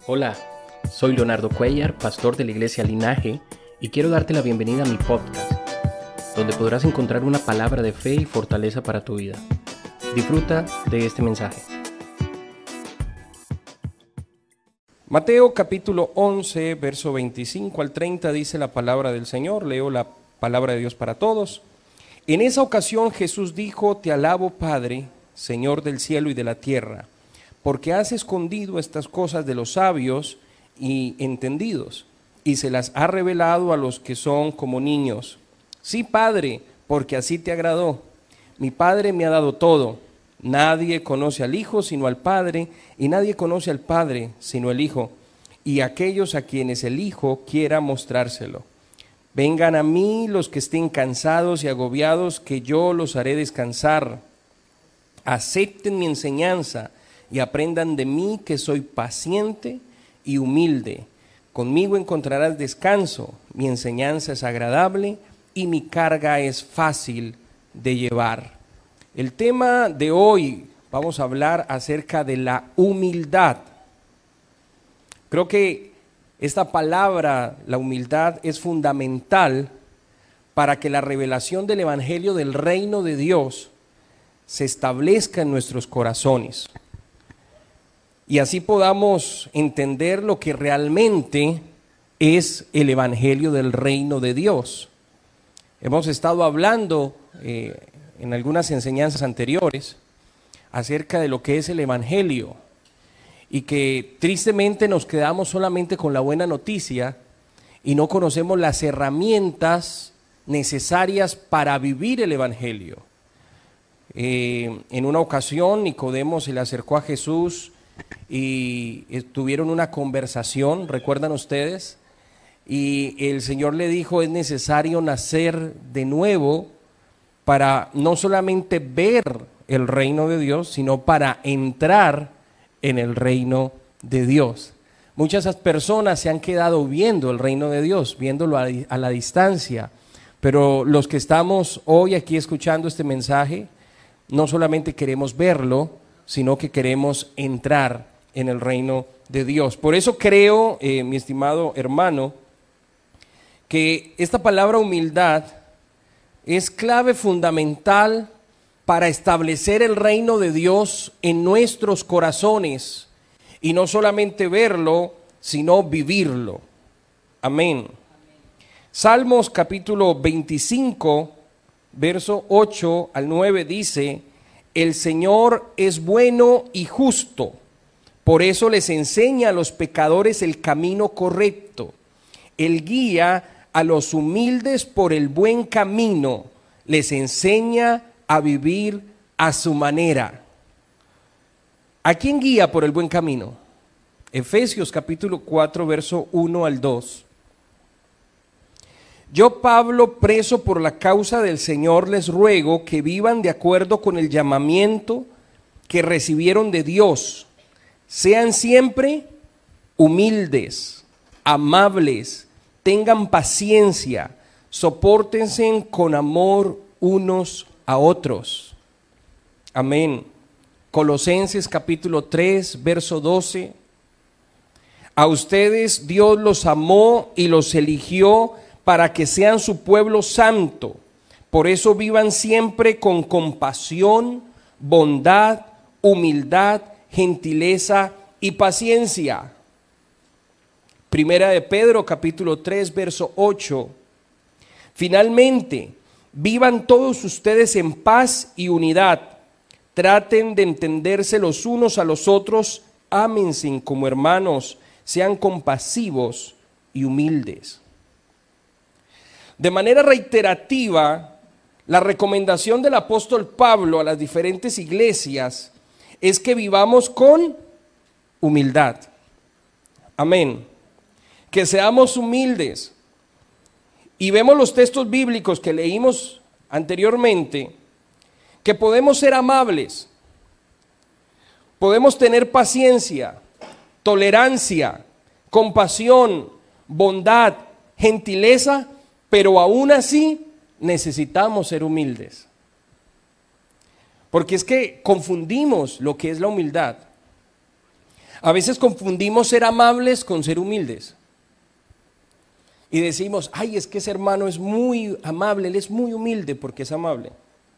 Hola, soy Leonardo Cuellar, pastor de la iglesia Linaje, y quiero darte la bienvenida a mi podcast, donde podrás encontrar una palabra de fe y fortaleza para tu vida. Disfruta de este mensaje. Mateo capítulo 11, verso 25 al 30 dice la palabra del Señor. Leo la palabra de Dios para todos. En esa ocasión Jesús dijo: Te alabo, Padre, Señor del cielo y de la tierra, porque has escondido estas cosas de los sabios y entendidos, y se las ha revelado a los que son como niños. Sí, Padre, porque así te agradó. Mi Padre me ha dado todo. Nadie conoce al Hijo sino al Padre, y nadie conoce al Padre sino el Hijo, y aquellos a quienes el Hijo quiera mostrárselo. Vengan a mí los que estén cansados y agobiados, que yo los haré descansar. Acepten mi enseñanza y aprendan de mí, que soy paciente y humilde. Conmigo encontrarás descanso. Mi enseñanza es agradable y mi carga es fácil de llevar. El tema de hoy, vamos a hablar acerca de la humildad. Creo que esta palabra, la humildad, es fundamental para que la revelación del Evangelio del Reino de Dios se establezca en nuestros corazones. Y así podamos entender lo que realmente es el Evangelio del Reino de Dios. Hemos estado hablando en algunas enseñanzas anteriores acerca de lo que es el Evangelio, y que tristemente nos quedamos solamente con la buena noticia y no conocemos las herramientas necesarias para vivir el Evangelio. En una ocasión Nicodemo se le acercó a Jesús y tuvieron una conversación, ¿recuerdan ustedes? Y el Señor le dijo: es necesario nacer de nuevo para no solamente ver el reino de Dios, sino para entrar en el reino de Dios. Muchas personas se han quedado viendo el reino de Dios, viéndolo a la distancia, pero los que estamos hoy aquí escuchando este mensaje, no solamente queremos verlo, sino que queremos entrar en el reino de Dios. Por eso creo, mi estimado hermano, que esta palabra humildad es clave fundamental para establecer el reino de Dios en nuestros corazones, y no solamente verlo, sino vivirlo. Amén. Salmos capítulo 25, verso 8 al 9 dice: El Señor es bueno y justo, por eso les enseña a los pecadores el camino correcto. Él guía a los humildes por el buen camino, les enseña a vivir a su manera. ¿A quién guía por el buen camino? Efesios capítulo 4, verso 1 al 2. Yo, Pablo, preso por la causa del Señor, les ruego que vivan de acuerdo con el llamamiento que recibieron de Dios. Sean siempre humildes, amables, tengan paciencia, sopórtense con amor unos a otros. Amén. Colosenses capítulo 3, verso 12. A ustedes Dios los amó y los eligió para que sean su pueblo santo. Por eso vivan siempre con compasión, bondad, humildad, gentileza y paciencia. Primera de Pedro capítulo 3, verso 8. Finalmente, vivan todos ustedes en paz y unidad. Traten de entenderse los unos a los otros, ámense como hermanos, sean compasivos y humildes. De manera reiterativa, la recomendación del apóstol Pablo a las diferentes iglesias es que vivamos con humildad. Amén. Que seamos humildes. Y vemos los textos bíblicos que leímos anteriormente, que podemos ser amables, podemos tener paciencia, tolerancia, compasión, bondad, gentileza, pero aún así necesitamos ser humildes. Porque es que confundimos lo que es la humildad. A veces confundimos ser amables con ser humildes. Y decimos, ay, es que ese hermano es muy amable, él es muy humilde porque es amable.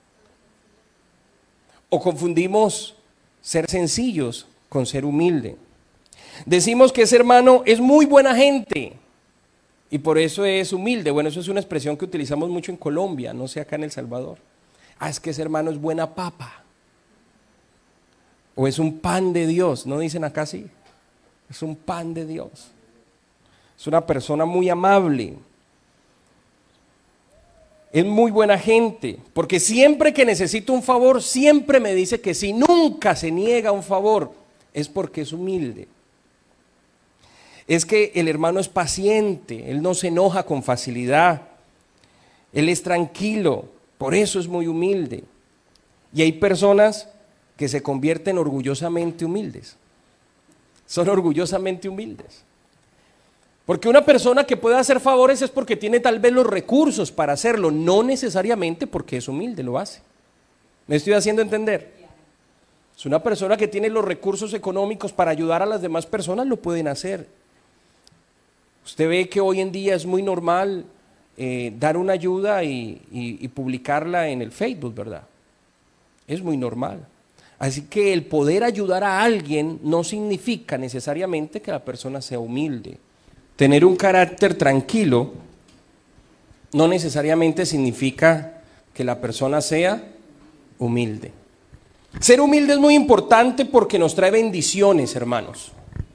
O confundimos ser sencillos con ser humilde. Decimos que ese hermano es muy buena gente y por eso es humilde. Bueno, eso es una expresión que utilizamos mucho en Colombia, no sé acá en El Salvador. Ah, es que ese hermano es buena papa. O es un pan de Dios, ¿no dicen acá así? Es un pan de Dios. Es una persona muy amable. Es muy buena gente, porque siempre que necesito un favor, siempre me dice que sí, nunca se niega un favor. Es porque es humilde. Es que el hermano es paciente, él no se enoja con facilidad, él es tranquilo, por eso es muy humilde. Y hay personas que se convierten orgullosamente humildes. Son orgullosamente humildes. Porque una persona que puede hacer favores es porque tiene tal vez los recursos para hacerlo, no necesariamente porque es humilde, lo hace. ¿Me estoy haciendo entender? Es una persona que tiene los recursos económicos para ayudar a las demás personas, lo pueden hacer. Usted ve que hoy en día es muy normal dar una ayuda y publicarla en el Facebook, ¿verdad? Es muy normal. Así que el poder ayudar a alguien no significa necesariamente que la persona sea humilde. Tener un carácter tranquilo no necesariamente significa que la persona sea humilde. Ser humilde es muy importante porque nos trae bendiciones, hermanos.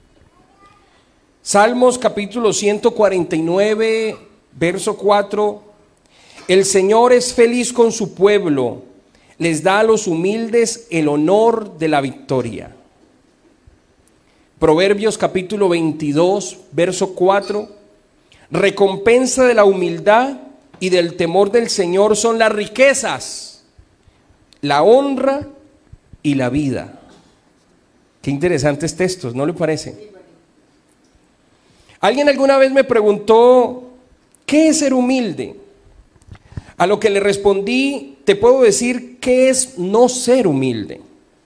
Salmos capítulo 149, verso 4. El Señor es feliz con su pueblo, les da a los humildes el honor de la victoria. Proverbios capítulo 22, verso 4. Recompensa de la humildad y del temor del Señor son las riquezas, la honra y la vida. Qué interesantes textos, ¿no le parece? Alguien alguna vez me preguntó, ¿qué es ser humilde? A lo que le respondí, te puedo decir qué es no ser humilde.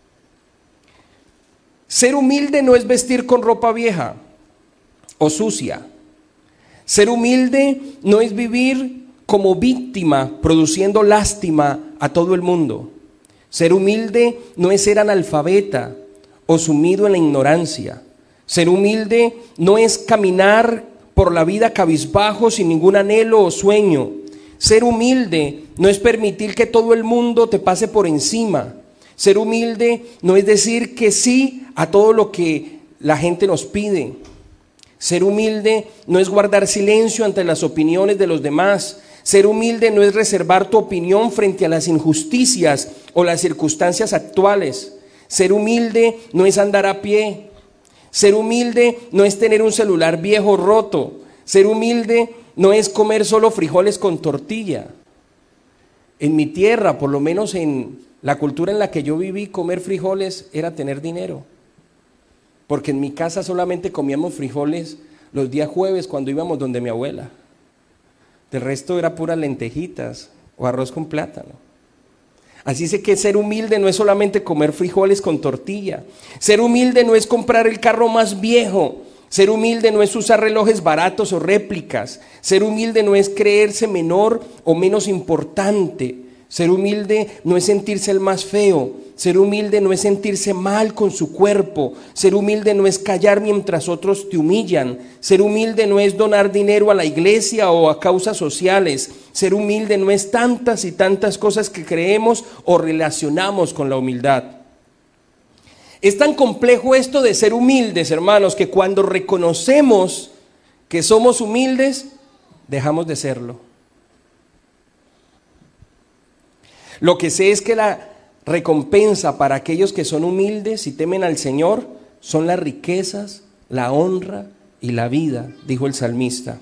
Ser humilde no es vestir con ropa vieja o sucia. Ser humilde no es vivir como víctima, produciendo lástima a todo el mundo. Ser humilde no es ser analfabeta o sumido en la ignorancia. Ser humilde no es caminar por la vida cabizbajo sin ningún anhelo o sueño. Ser humilde no es permitir que todo el mundo te pase por encima. Ser humilde no es decir que sí a todo lo que la gente nos pide. Ser humilde no es guardar silencio ante las opiniones de los demás. Ser humilde no es reservar tu opinión frente a las injusticias o las circunstancias actuales. Ser humilde no es andar a pie. Ser humilde no es tener un celular viejo roto. Ser humilde no es comer solo frijoles con tortilla. En mi tierra, por lo menos en la cultura en la que yo viví, comer frijoles era tener dinero. Porque en mi casa solamente comíamos frijoles los días jueves cuando íbamos donde mi abuela. Del resto era puras lentejitas o arroz con plátano. Así sé que ser humilde no es solamente comer frijoles con tortilla. Ser humilde no es comprar el carro más viejo. Ser humilde no es usar relojes baratos o réplicas. Ser humilde no es creerse menor o menos importante. Ser humilde no es sentirse el más feo. Ser humilde no es sentirse mal con su cuerpo. Ser humilde no es callar mientras otros te humillan. Ser humilde no es donar dinero a la iglesia o a causas sociales. Ser humilde no es tantas y tantas cosas que creemos o relacionamos con la humildad. Es tan complejo esto de ser humildes, hermanos, que cuando reconocemos que somos humildes, dejamos de serlo. Lo que sé es que la recompensa para aquellos que son humildes y temen al Señor son las riquezas, la honra y la vida, dijo el salmista.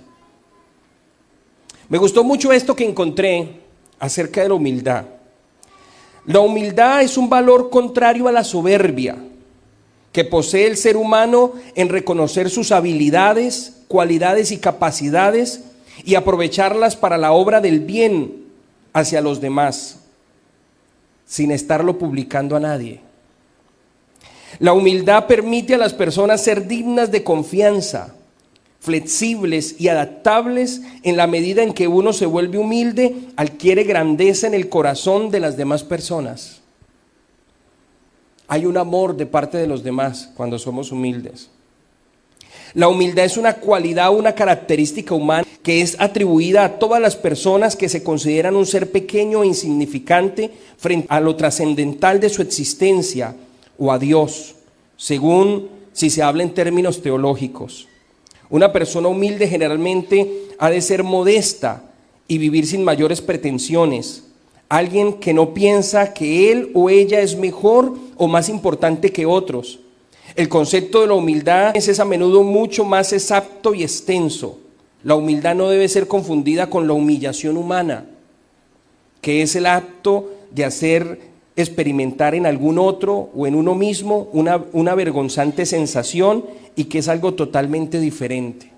Me gustó mucho esto que encontré acerca de la humildad. La humildad es un valor contrario a la soberbia que posee el ser humano en reconocer sus habilidades, cualidades y capacidades y aprovecharlas para la obra del bien hacia los demás, sin estarlo publicando a nadie. La humildad permite a las personas ser dignas de confianza, flexibles y adaptables en la medida en que uno se vuelve humilde, adquiere grandeza en el corazón de las demás personas. Hay un amor de parte de los demás cuando somos humildes. La humildad es una cualidad, una característica humana que es atribuida a todas las personas que se consideran un ser pequeño e insignificante frente a lo trascendental de su existencia o a Dios, según si se habla en términos teológicos. Una persona humilde generalmente ha de ser modesta y vivir sin mayores pretensiones. Alguien que no piensa que él o ella es mejor o más importante que otros. El concepto de la humildad es a menudo mucho más exacto y extenso. La humildad no debe ser confundida con la humillación humana, que es el acto de hacer experimentar en algún otro o en uno mismo una vergonzante sensación, y que es algo totalmente diferente.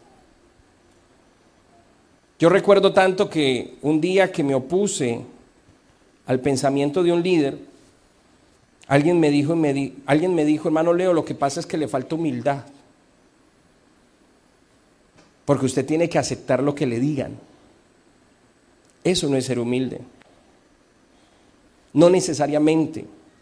Yo recuerdo tanto que un día que me opuse al pensamiento de un líder, alguien me dijo, hermano Leo, lo que pasa es que le falta humildad, porque usted tiene que aceptar lo que le digan. Eso no es ser humilde. No necesariamente.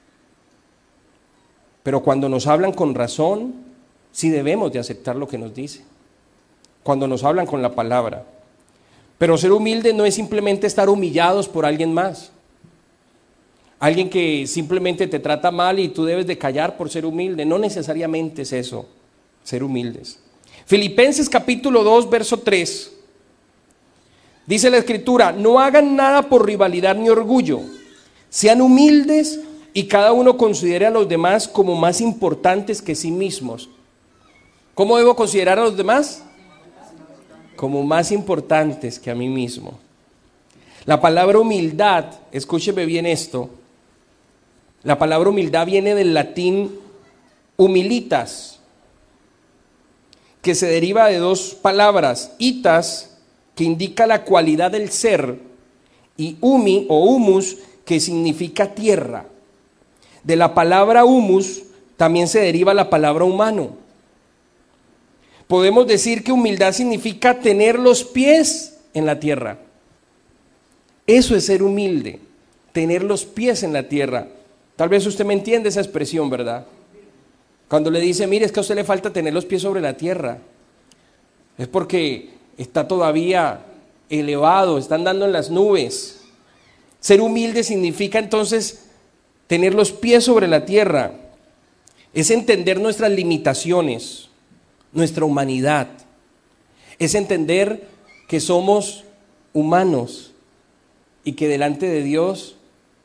Pero cuando nos hablan con razón, sí debemos de aceptar lo que nos dice. Cuando nos hablan con la palabra. Pero ser humilde no es simplemente estar humillados por alguien más. Alguien que simplemente te trata mal y tú debes de callar por ser humilde. No necesariamente es eso, ser humildes. Filipenses capítulo 2, verso 3. Dice la Escritura: no hagan nada por rivalidad ni orgullo. Sean humildes y cada uno considere a los demás como más importantes que sí mismos. ¿Cómo debo considerar a los demás? Como más importantes que a mí mismo. La palabra humildad, escúcheme bien esto, la palabra humildad viene del latín humilitas, que se deriva de dos palabras: itas, que indica la cualidad del ser, y humi o humus, que significa tierra. De la palabra humus también se deriva la palabra humano. Podemos decir que humildad significa tener los pies en la tierra. Eso es ser humilde, tener los pies en la tierra. Tal vez usted me entiende esa expresión, ¿verdad? Cuando le dice, mire, es que a usted le falta tener los pies sobre la tierra. Es porque está todavía elevado, está andando en las nubes. Ser humilde significa entonces tener los pies sobre la tierra. Es entender nuestras limitaciones, nuestra humanidad. Es entender que somos humanos y que delante de Dios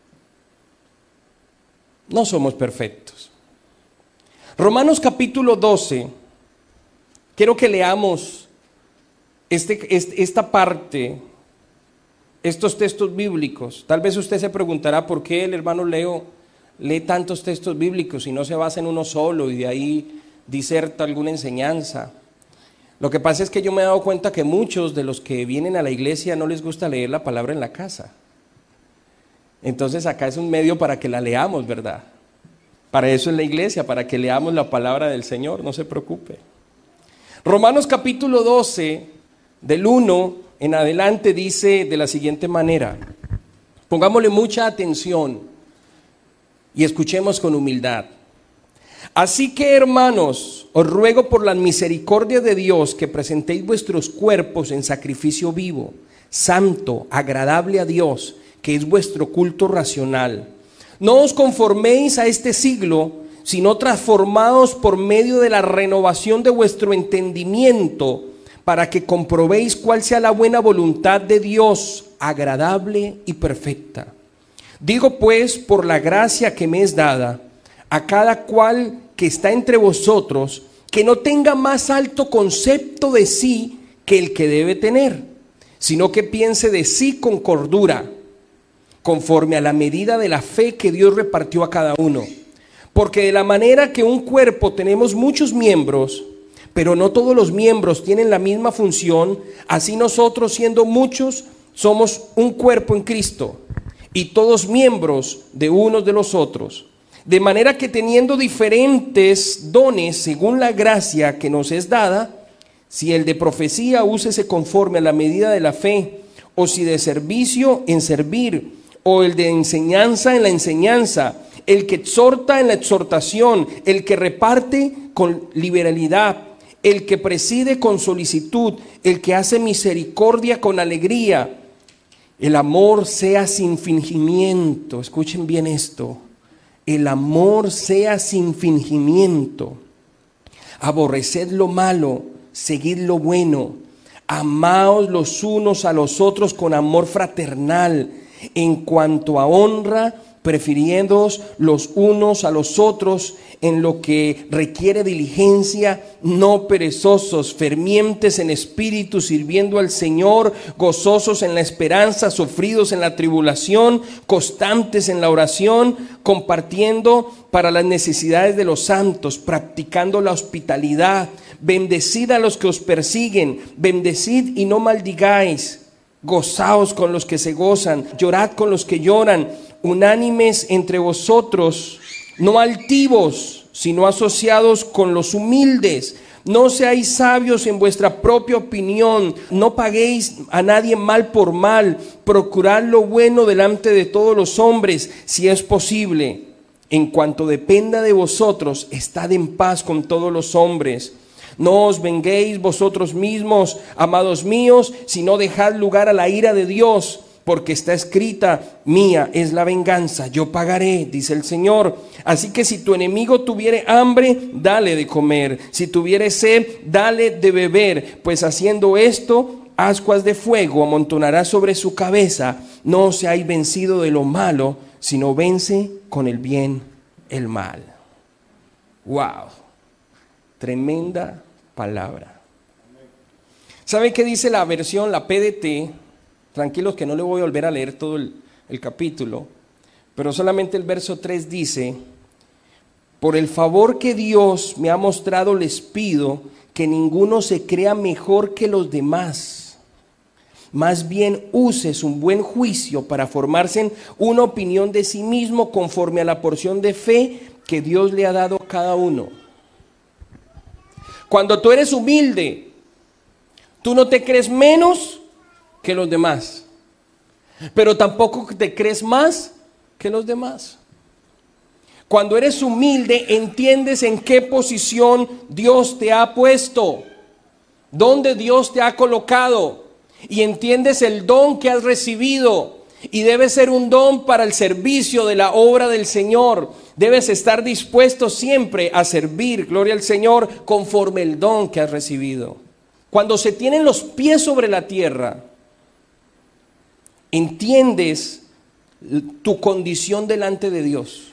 no somos perfectos. Romanos capítulo 12, quiero que leamos esta parte, estos textos bíblicos. Tal vez usted se preguntará por qué el hermano Leo lee tantos textos bíblicos y no se basa en uno solo y de ahí diserta alguna enseñanza. Lo que pasa es que yo me he dado cuenta que muchos de los que vienen a la iglesia no les gusta leer la palabra en la casa. Entonces acá es un medio para que la leamos, ¿verdad? Para eso es la iglesia, para que leamos la palabra del Señor, no se preocupe. Romanos capítulo 12, del 1 en adelante, dice de la siguiente manera. Pongámosle mucha atención y escuchemos con humildad. Así que, hermanos, os ruego por la misericordia de Dios que presentéis vuestros cuerpos en sacrificio vivo, santo, agradable a Dios, que es vuestro culto racional. No os conforméis a este siglo, sino transformados por medio de la renovación de vuestro entendimiento, para que comprobéis cuál sea la buena voluntad de Dios, agradable y perfecta. Digo pues, por la gracia que me es dada, a cada cual que está entre vosotros, que no tenga más alto concepto de sí que el que debe tener, sino que piense de sí con cordura, conforme a la medida de la fe que Dios repartió a cada uno. Porque de la manera que un cuerpo tenemos muchos miembros, pero no todos los miembros tienen la misma función, así nosotros, siendo muchos, somos un cuerpo en Cristo, y todos miembros de unos de los otros. De manera que teniendo diferentes dones según la gracia que nos es dada, si el de profecía, úsese conforme a la medida de la fe, o si de servicio, en servir, o el de enseñanza, en la enseñanza, el que exhorta, en la exhortación, el que reparte, con liberalidad, el que preside, con solicitud, el que hace misericordia, con alegría. El amor sea sin fingimiento. Escuchen bien esto. El amor sea sin fingimiento. Aborreced lo malo, seguid lo bueno. Amaos los unos a los otros con amor fraternal. En cuanto a honra, prefiriéndoos los unos a los otros en lo que requiere diligencia, no perezosos, fervientes en espíritu, sirviendo al Señor, gozosos en la esperanza, sufridos en la tribulación, constantes en la oración, compartiendo para las necesidades de los santos, practicando la hospitalidad. Bendecid a los que os persiguen, bendecid y no maldigáis. Gozaos con los que se gozan, llorad con los que lloran, unánimes entre vosotros, no altivos, sino asociados con los humildes. No seáis sabios en vuestra propia opinión, no paguéis a nadie mal por mal, procurad lo bueno delante de todos los hombres, si es posible. En cuanto dependa de vosotros, estad en paz con todos los hombres. No os venguéis vosotros mismos, amados míos, sino dejad lugar a la ira de Dios, porque está escrita: mía es la venganza, yo pagaré, dice el Señor. Así que si tu enemigo tuviere hambre, dale de comer; si tuviere sed, dale de beber, pues haciendo esto, ascuas de fuego amontonará sobre su cabeza. No seáis vencido de lo malo, sino vence con el bien el mal. Wow, tremenda palabra. ¿Sabe qué dice la versión, la PDT? Tranquilos que no le voy a volver a leer todo el capítulo, pero solamente el verso 3 dice: por el favor que Dios me ha mostrado les pido que ninguno se crea mejor que los demás. Más bien uses un buen juicio para formarse una opinión de sí mismo conforme a la porción de fe que Dios le ha dado a cada uno. Cuando tú eres humilde, tú no te crees menos que los demás, pero tampoco te crees más que los demás. Cuando eres humilde, entiendes en qué posición Dios te ha puesto, dónde Dios te ha colocado, y entiendes el don que has recibido, y debe ser un don para el servicio de la obra del Señor. Debes estar dispuesto siempre a servir, gloria al Señor, conforme el don que has recibido. Cuando se tienen los pies sobre la tierra, entiendes tu condición delante de Dios.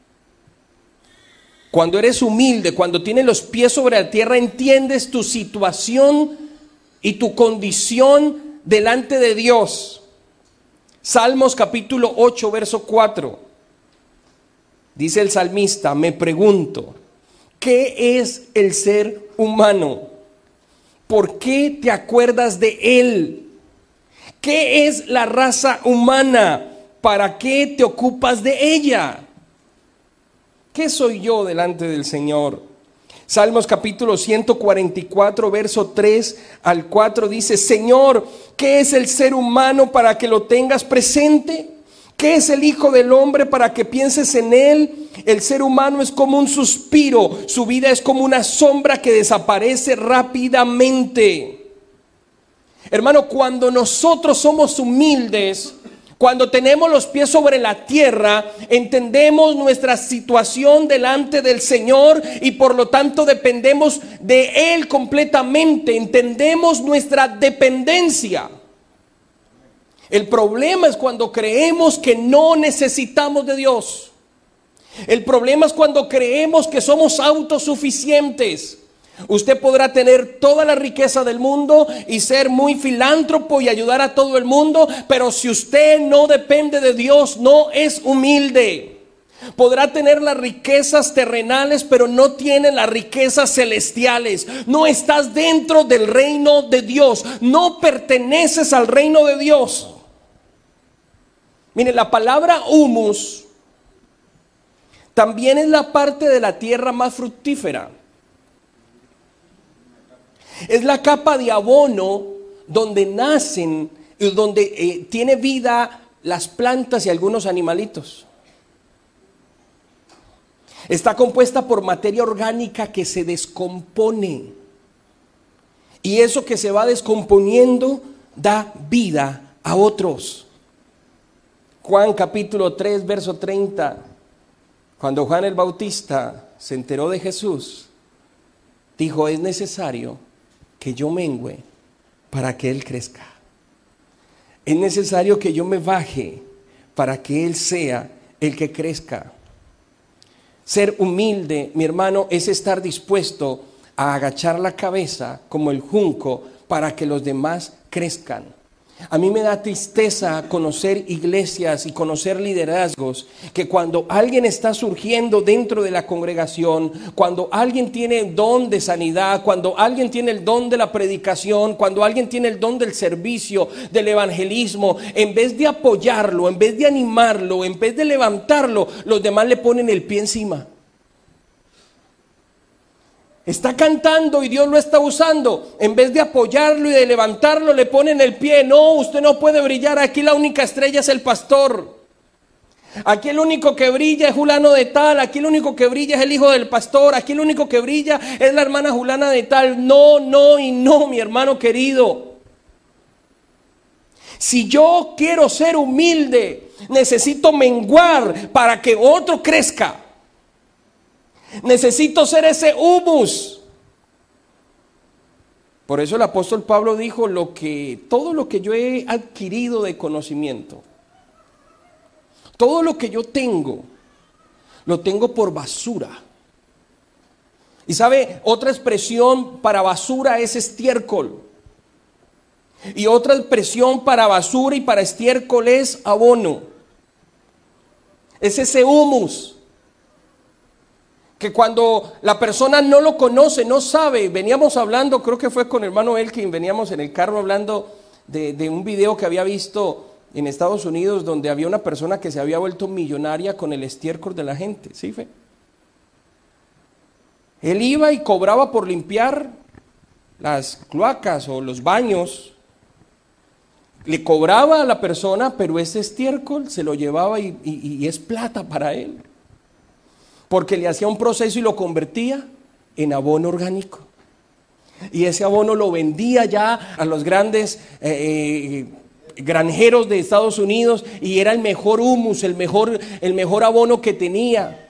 Cuando eres humilde, cuando tienes los pies sobre la tierra, entiendes tu situación y tu condición delante de Dios. Salmos capítulo 8, verso 4. Dice el salmista: me pregunto, ¿qué es el ser humano? ¿Por qué te acuerdas de él? ¿Qué es la raza humana? ¿Para qué te ocupas de ella? ¿Qué soy yo delante del Señor? Salmos capítulo 144, verso 3 al 4 dice: Señor, ¿qué es el ser humano para que lo tengas presente? ¿Qué es el Hijo del Hombre para que pienses en él? El ser humano es como un suspiro, su vida es como una sombra que desaparece rápidamente. Hermano, cuando nosotros somos humildes, cuando tenemos los pies sobre la tierra, entendemos nuestra situación delante del Señor y por lo tanto dependemos de Él completamente, entendemos nuestra dependencia. El problema es cuando creemos que no necesitamos de Dios. El problema es cuando creemos que somos autosuficientes. Usted podrá tener toda la riqueza del mundo y ser muy filántropo y ayudar a todo el mundo, pero si usted no depende de Dios, no es humilde. Podrá tener las riquezas terrenales, pero no tiene las riquezas celestiales. No estás dentro del reino de Dios, no perteneces al reino de Dios. Mire, la palabra humus también es la parte de la tierra más fructífera. Es la capa de abono donde nacen, donde tiene vida las plantas y algunos animalitos. Está compuesta por materia orgánica que se descompone. Y eso que se va descomponiendo da vida a otros. Juan capítulo 3, verso 30. Cuando Juan el Bautista se enteró de Jesús, dijo: es necesario que yo mengüe para que Él crezca. Es necesario que yo me baje para que Él sea el que crezca. Ser humilde, mi hermano, es estar dispuesto a agachar la cabeza como el junco para que los demás crezcan. A mí me da tristeza conocer iglesias y conocer liderazgos que cuando alguien está surgiendo dentro de la congregación, cuando alguien tiene el don de sanidad, cuando alguien tiene el don de la predicación, cuando alguien tiene el don del servicio, del evangelismo, en vez de apoyarlo, en vez de animarlo, en vez de levantarlo, los demás le ponen el pie encima. Está cantando y Dios lo está usando. En vez de apoyarlo y de levantarlo, le ponen el pie. No, usted no puede brillar. Aquí la única estrella es el pastor. Aquí el único que brilla es fulano de tal. Aquí el único que brilla es el hijo del pastor. Aquí el único que brilla es la hermana fulana de tal. No, no y no, mi hermano querido. Si yo quiero ser humilde, necesito menguar para que otro crezca. Necesito ser ese humus. Por eso el apóstol Pablo dijo: todo lo que yo he adquirido de conocimiento, todo lo que yo tengo, lo tengo por basura. Y sabe, otra expresión para basura es estiércol. Y otra expresión para basura y para estiércol es abono. Es ese humus que cuando la persona no lo conoce, no sabe. Veníamos hablando, creo que fue con el hermano Elkin, veníamos en el carro hablando de un video que había visto en Estados Unidos, donde había una persona que se había vuelto millonaria con el estiércol de la gente. ¿Sí fue? Él iba y cobraba por limpiar las cloacas o los baños. Le cobraba a la persona, pero ese estiércol se lo llevaba y es plata para él. Porque le hacía un proceso y lo convertía en abono orgánico. Y ese abono lo vendía ya a los grandes granjeros de Estados Unidos y era el mejor humus, el mejor abono que tenía.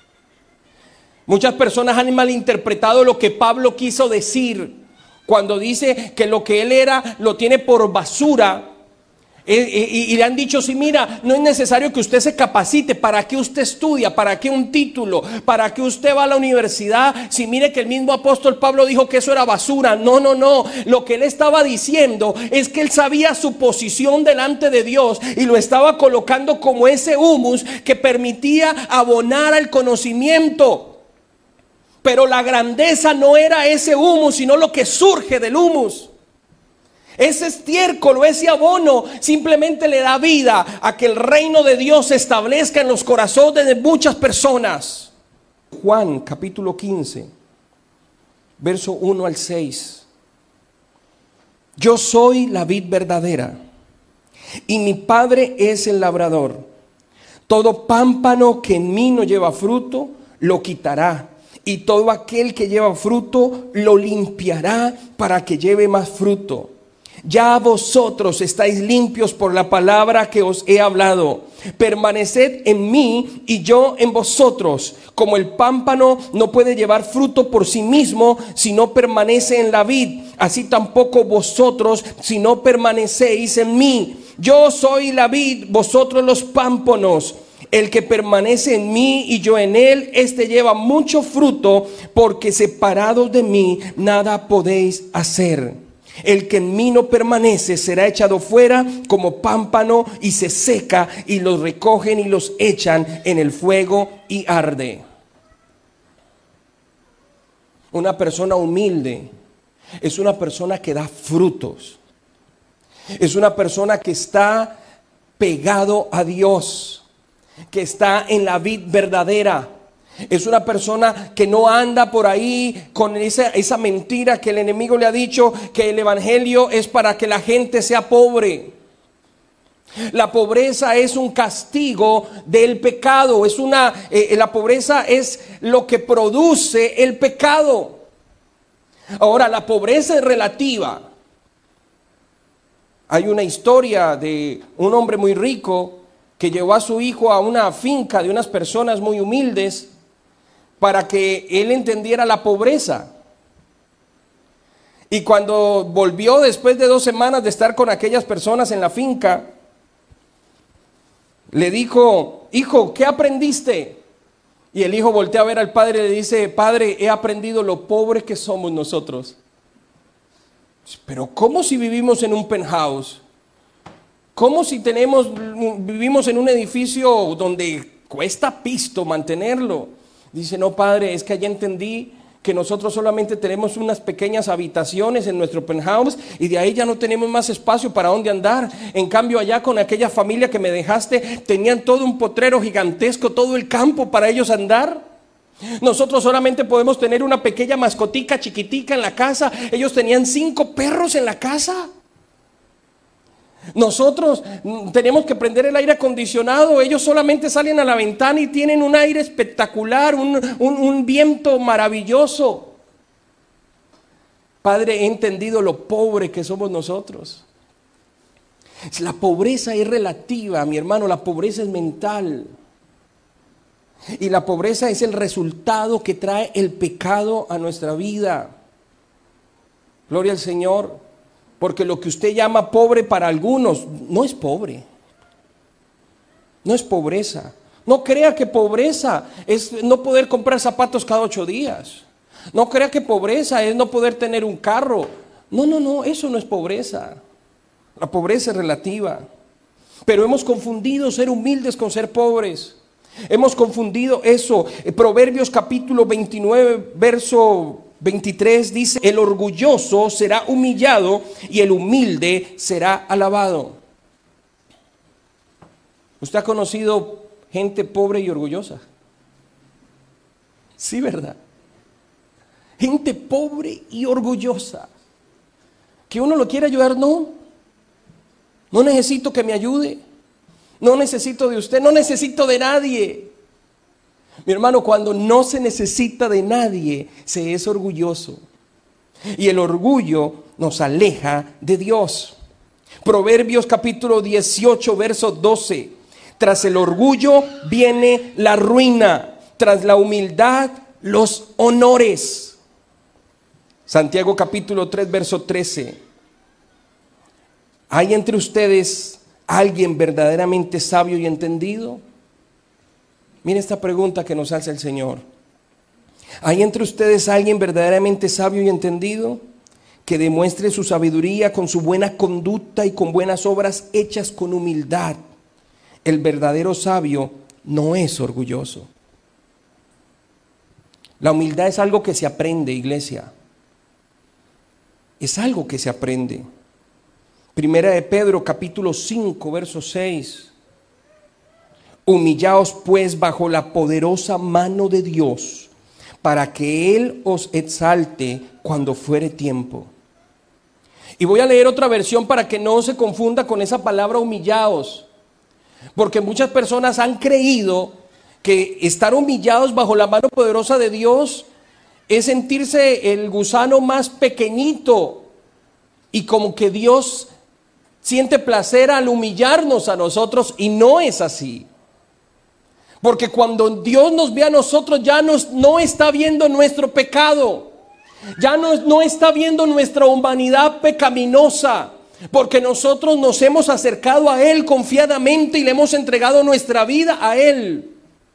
Muchas personas han malinterpretado lo que Pablo quiso decir cuando dice que lo que él era lo tiene por basura. Y le han dicho: sí, mira, no es necesario que usted se capacite. ¿Para qué usted estudia? ¿Para qué un título? ¿Para qué usted va a la universidad? Si mire que el mismo apóstol Pablo dijo que eso era basura. No. Lo que él estaba diciendo es que él sabía su posición delante de Dios y lo estaba colocando como ese humus que permitía abonar al conocimiento. Pero la grandeza no era ese humus, sino lo que surge del humus. Ese estiércol o ese abono simplemente le da vida a que el reino de Dios se establezca en los corazones de muchas personas. Juan capítulo 15, verso 1 al 6. Yo soy la vid verdadera y mi Padre es el labrador. Todo pámpano que en mí no lleva fruto, lo quitará. Y todo aquel que lleva fruto, lo limpiará para que lleve más fruto. Ya vosotros estáis limpios por la palabra que os he hablado. Permaneced en mí y yo en vosotros. Como el pámpano no puede llevar fruto por sí mismo si no permanece en la vid, así tampoco vosotros si no permanecéis en mí. Yo soy la vid, vosotros los pámpanos. El que permanece en mí y yo en él, este lleva mucho fruto, porque separados de mí nada podéis hacer. El que en mí no permanece será echado fuera como pámpano y se seca, y los recogen y los echan en el fuego y arde. Una persona humilde es una persona que da frutos. Es una persona que está pegado a Dios, que está en la vid verdadera. Es una persona que no anda por ahí con esa mentira que el enemigo le ha dicho, que el evangelio es para que la gente sea pobre. La pobreza es un castigo del pecado, la pobreza es lo que produce el pecado. Ahora, la pobreza es relativa. Hay una historia de un hombre muy rico que llevó a su hijo a una finca de unas personas muy humildes para que él entendiera la pobreza. Y cuando volvió después de 2 semanas de estar con aquellas personas en la finca, le dijo: hijo, ¿qué aprendiste? Y el hijo voltea a ver al padre y le dice: padre, he aprendido lo pobre que somos nosotros. Pero ¿cómo si vivimos en un penthouse? ¿Cómo si vivimos en un edificio donde cuesta pisto mantenerlo? Dice: no, padre, es que allá entendí que nosotros solamente tenemos unas pequeñas habitaciones en nuestro penthouse y de ahí ya no tenemos más espacio para dónde andar. En cambio, allá con aquella familia que me dejaste, tenían todo un potrero gigantesco, todo el campo para ellos andar. Nosotros solamente podemos tener una pequeña mascotica chiquitica en la casa. Ellos tenían 5 perros en la casa. Nosotros tenemos que prender el aire acondicionado. Ellos solamente salen a la ventana y tienen un aire espectacular, un viento maravilloso. Padre, he entendido lo pobre que somos nosotros. La pobreza es relativa, mi hermano. La pobreza es mental. Y la pobreza es el resultado que trae el pecado a nuestra vida. Gloria al Señor. Porque lo que usted llama pobre para algunos no es pobre. No es pobreza. No crea que pobreza es no poder comprar zapatos cada 8 días. No crea que pobreza es no poder tener un carro. No, eso no es pobreza. La pobreza es relativa. Pero hemos confundido ser humildes con ser pobres. Hemos confundido eso. Proverbios capítulo 29, verso 23 dice: el orgulloso será humillado y el humilde será alabado. ¿Usted ha conocido gente pobre y orgullosa? Sí, ¿verdad? Gente pobre y orgullosa. Que uno lo quiere ayudar, no necesito que me ayude. No necesito de usted, no necesito de nadie. Mi hermano, cuando no se necesita de nadie, se es orgulloso. Y el orgullo nos aleja de Dios. Proverbios capítulo 18, verso 12. Tras el orgullo viene la ruina, tras la humildad los honores. Santiago capítulo 3, verso 13. ¿Hay entre ustedes alguien verdaderamente sabio y entendido? Mire esta pregunta que nos hace el Señor. ¿Hay entre ustedes alguien verdaderamente sabio y entendido? Que demuestre su sabiduría con su buena conducta y con buenas obras hechas con humildad. El verdadero sabio no es orgulloso. La humildad es algo que se aprende, iglesia. Es algo que se aprende. Primera de Pedro capítulo 5, verso 6. Humillaos pues bajo la poderosa mano de Dios, para que Él os exalte cuando fuere tiempo. Y voy a leer otra versión para que no se confunda con esa palabra humillaos, porque muchas personas han creído que estar humillados bajo la mano poderosa de Dios es sentirse el gusano más pequeñito, y como que Dios siente placer al humillarnos a nosotros, y no es así. Porque cuando Dios nos ve a nosotros, ya no está viendo nuestro pecado, ya no está viendo nuestra humanidad pecaminosa, porque nosotros nos hemos acercado a Él confiadamente y le hemos entregado nuestra vida a Él.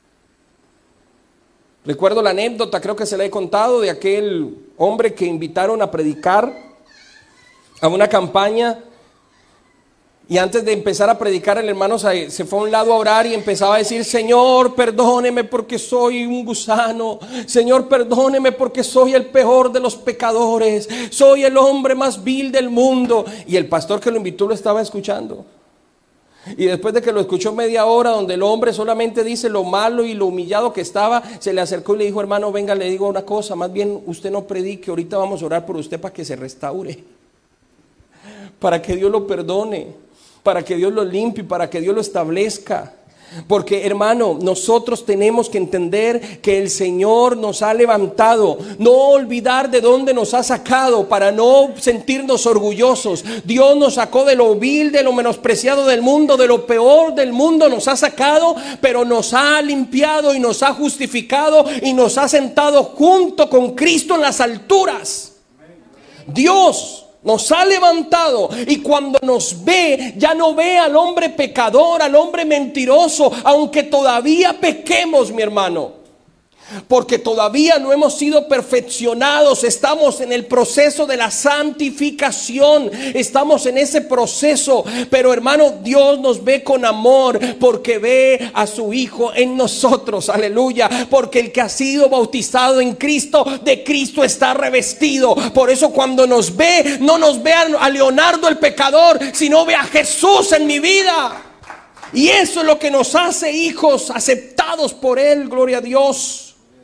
Recuerdo la anécdota, creo que se la he contado, de aquel hombre que invitaron a predicar a una campaña. Y antes de empezar a predicar, el hermano se fue a un lado a orar y empezaba a decir: Señor, perdóneme porque soy un gusano. Señor, perdóneme porque soy el peor de los pecadores. Soy el hombre más vil del mundo. Y el pastor que lo invitó lo estaba escuchando. Y después de que lo escuchó media hora, donde el hombre solamente dice lo malo y lo humillado que estaba, se le acercó y le dijo: hermano, venga, le digo una cosa, más bien usted no predique, ahorita vamos a orar por usted para que se restaure, para que Dios lo perdone, para que Dios lo limpie, para que Dios lo establezca. Porque, hermano, nosotros tenemos que entender que el Señor nos ha levantado, no olvidar de dónde nos ha sacado para no sentirnos orgullosos. Dios nos sacó de lo vil, de lo menospreciado del mundo, de lo peor del mundo nos ha sacado, pero nos ha limpiado y nos ha justificado y nos ha sentado junto con Cristo en las alturas. Dios nos ha levantado, y cuando nos ve, ya no ve al hombre pecador, al hombre mentiroso, aunque todavía pequemos, mi hermano, porque todavía no hemos sido perfeccionados. Estamos en el proceso de la santificación, estamos en ese proceso, pero hermano, Dios nos ve con amor, porque ve a su Hijo en nosotros, aleluya, porque el que ha sido bautizado en Cristo, de Cristo está revestido. Por eso cuando nos ve, no nos ve a Leonardo el pecador, sino ve a Jesús en mi vida, y eso es lo que nos hace hijos aceptados por Él, gloria a Dios.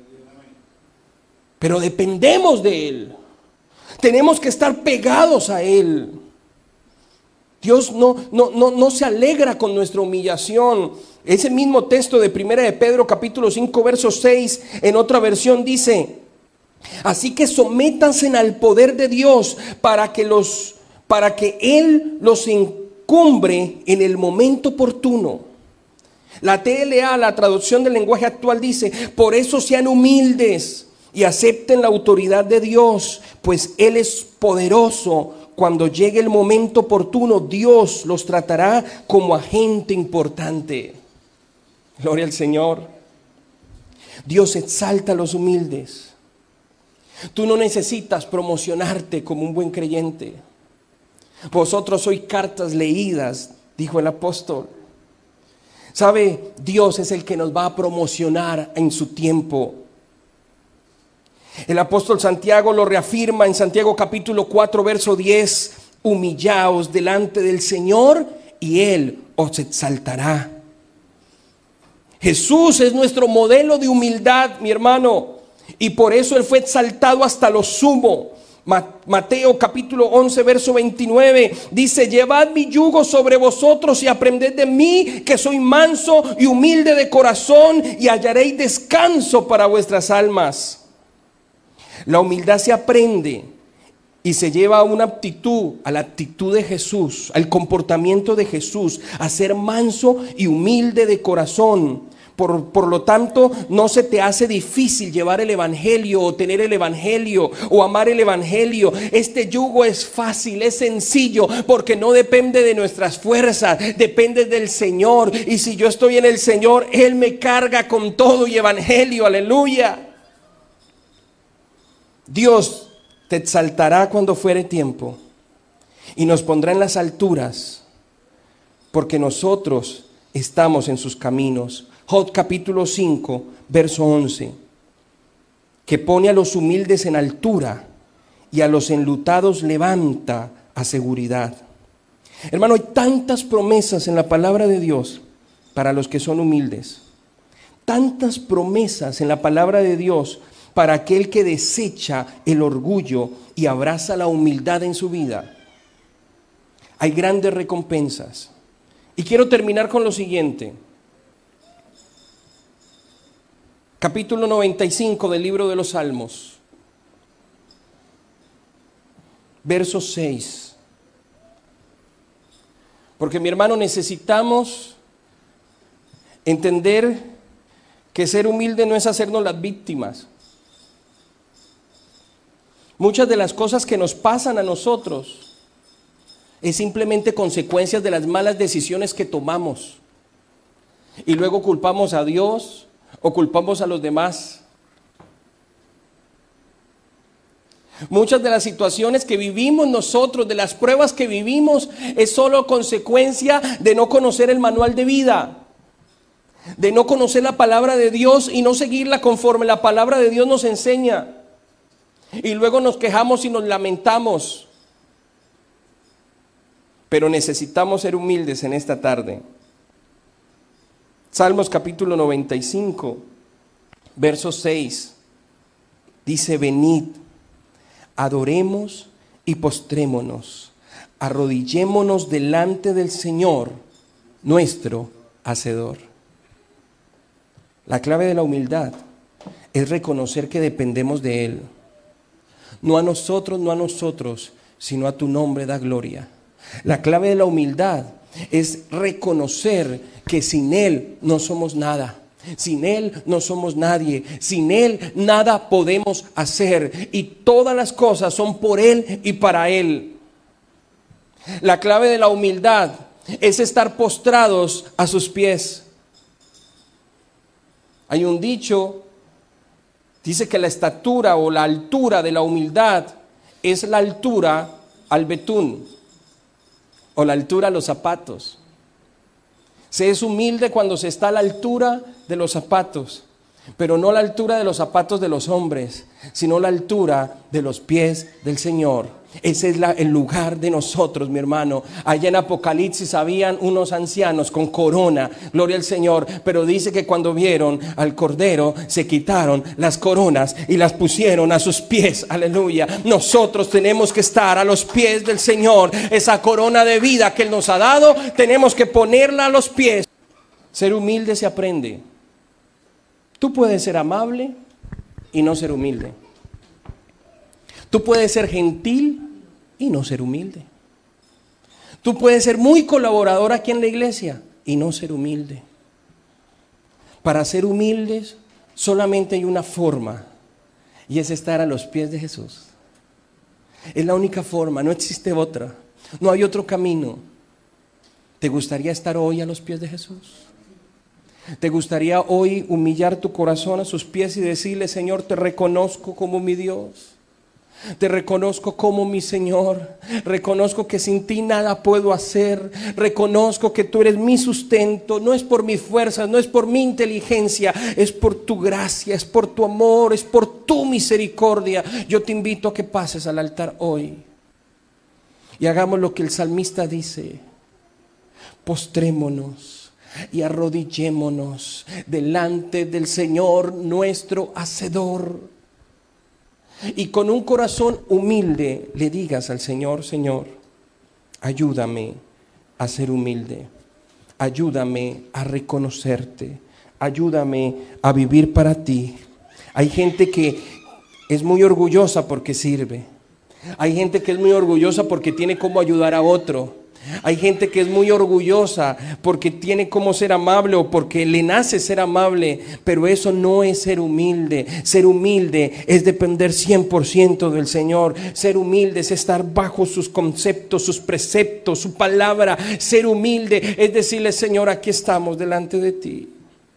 Pero dependemos de Él, tenemos que estar pegados a Él. Dios no se alegra con nuestra humillación. Ese mismo texto de 1 de Pedro capítulo 5 verso 6, en otra versión dice: así que sométanse al poder de Dios para que Él los encumbre en el momento oportuno. La TLA, la traducción del lenguaje actual, dice: por eso sean humildes y acepten la autoridad de Dios, pues Él es poderoso. Cuando llegue el momento oportuno, Dios los tratará como a gente importante. Gloria al Señor. Dios exalta a los humildes. Tú no necesitas promocionarte como un buen creyente. Vosotros sois cartas leídas, dijo el apóstol. ¿Sabe? Dios es el que nos va a promocionar en su tiempo. El apóstol Santiago lo reafirma en Santiago capítulo 4 verso 10: humillaos delante del Señor y Él os exaltará. Jesús es nuestro modelo de humildad, mi hermano, y por eso Él fue exaltado hasta lo sumo. Mateo capítulo 11 verso 29 dice: llevad mi yugo sobre vosotros y aprended de mí, que soy manso y humilde de corazón, y hallaréis descanso para vuestras almas. La humildad se aprende y se lleva a una actitud, a la actitud de Jesús, al comportamiento de Jesús, a ser manso y humilde de corazón. Por lo tanto, no se te hace difícil llevar el evangelio, o tener el evangelio, o amar el evangelio. Este yugo es fácil, es sencillo, porque no depende de nuestras fuerzas, depende del Señor. Y si yo estoy en el Señor, Él me carga con todo y evangelio, aleluya. Dios te exaltará cuando fuere tiempo y nos pondrá en las alturas, porque nosotros estamos en sus caminos. Job capítulo 5 verso 11, que pone a los humildes en altura y a los enlutados levanta a seguridad. Hermano, hay tantas promesas en la palabra de Dios para los que son humildes, tantas promesas en la palabra de Dios para aquel que desecha el orgullo y abraza la humildad en su vida. Hay grandes recompensas. Y quiero terminar con lo siguiente. Capítulo 95 del libro de los Salmos, verso 6. Porque, mi hermano, necesitamos entender que ser humilde no es hacernos las víctimas. Muchas de las cosas que nos pasan a nosotros es simplemente consecuencias de las malas decisiones que tomamos. Y luego culpamos a Dios o culpamos a los demás. Muchas de las situaciones que vivimos nosotros, de las pruebas que vivimos, es solo consecuencia de no conocer el manual de vida, de no conocer la palabra de Dios y no seguirla conforme la palabra de Dios nos enseña. Y luego nos quejamos y nos lamentamos. Pero necesitamos ser humildes en esta tarde. Salmos capítulo 95, verso 6, dice: venid, adoremos y postrémonos, arrodillémonos delante del Señor, nuestro Hacedor. La clave de la humildad es reconocer que dependemos de Él. No a nosotros, sino a tu nombre da gloria. La clave de la humildad es reconocer que sin Él no somos nada. Sin Él no somos nadie. Sin Él nada podemos hacer. Y todas las cosas son por Él y para Él. La clave de la humildad es estar postrados a sus pies. Hay un dicho, dice que la estatura o la altura de la humildad es la altura al betún o la altura a los zapatos. Se es humilde cuando se está a la altura de los zapatos, pero no la altura de los zapatos de los hombres, sino la altura de los pies del Señor. Ese es el lugar de nosotros, mi hermano. Allá en Apocalipsis habían unos ancianos con corona, gloria al Señor, pero dice que cuando vieron al Cordero se quitaron las coronas y las pusieron a sus pies, aleluya. Nosotros tenemos que estar a los pies del Señor. Esa corona de vida que Él nos ha dado, tenemos que ponerla a los pies. Ser humilde se aprende. Tú puedes ser amable y no ser humilde. Tú puedes ser gentil y no ser humilde. Tú puedes ser muy colaborador aquí en la iglesia y no ser humilde. Para ser humildes solamente hay una forma, y es estar a los pies de Jesús. Es la única forma, no existe otra. No hay otro camino. ¿Te gustaría estar hoy a los pies de Jesús? ¿Te gustaría hoy humillar tu corazón a sus pies y decirle: Señor, te reconozco como mi Dios? Te reconozco como mi Señor. Reconozco que sin ti nada puedo hacer. Reconozco que tú eres mi sustento. No es por mis fuerzas, no es por mi inteligencia, es por tu gracia, es por tu amor, es por tu misericordia. Yo te invito a que pases al altar hoy y hagamos lo que el salmista dice: postrémonos y arrodillémonos delante del Señor, nuestro Hacedor. Y con un corazón humilde le digas al Señor: Señor, ayúdame a ser humilde, ayúdame a reconocerte, ayúdame a vivir para ti. Hay gente que es muy orgullosa porque sirve. Hay gente que es muy orgullosa porque tiene cómo ayudar a otro. Hay gente que es muy orgullosa porque tiene cómo ser amable o porque le nace ser amable, pero eso no es ser humilde. Ser humilde es depender 100% del Señor. Ser humilde es estar bajo sus conceptos, sus preceptos, su palabra. Ser humilde es decirle: Señor, aquí estamos delante de ti.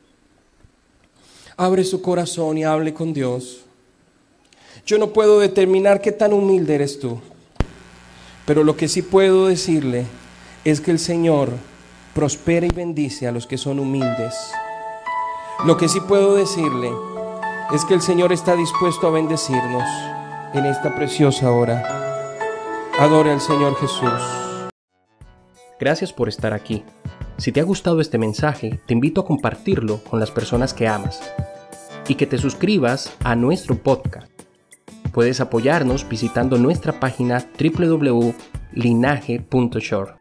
Abre su corazón y hable con Dios. Yo no puedo determinar qué tan humilde eres tú, pero lo que sí puedo decirle es que el Señor prospera y bendice a los que son humildes. Lo que sí puedo decirle es que el Señor está dispuesto a bendecirnos en esta preciosa hora. Adore al Señor Jesús. Gracias por estar aquí. Si te ha gustado este mensaje, te invito a compartirlo con las personas que amas y que te suscribas a nuestro podcast. Puedes apoyarnos visitando nuestra página www.linaje.shore.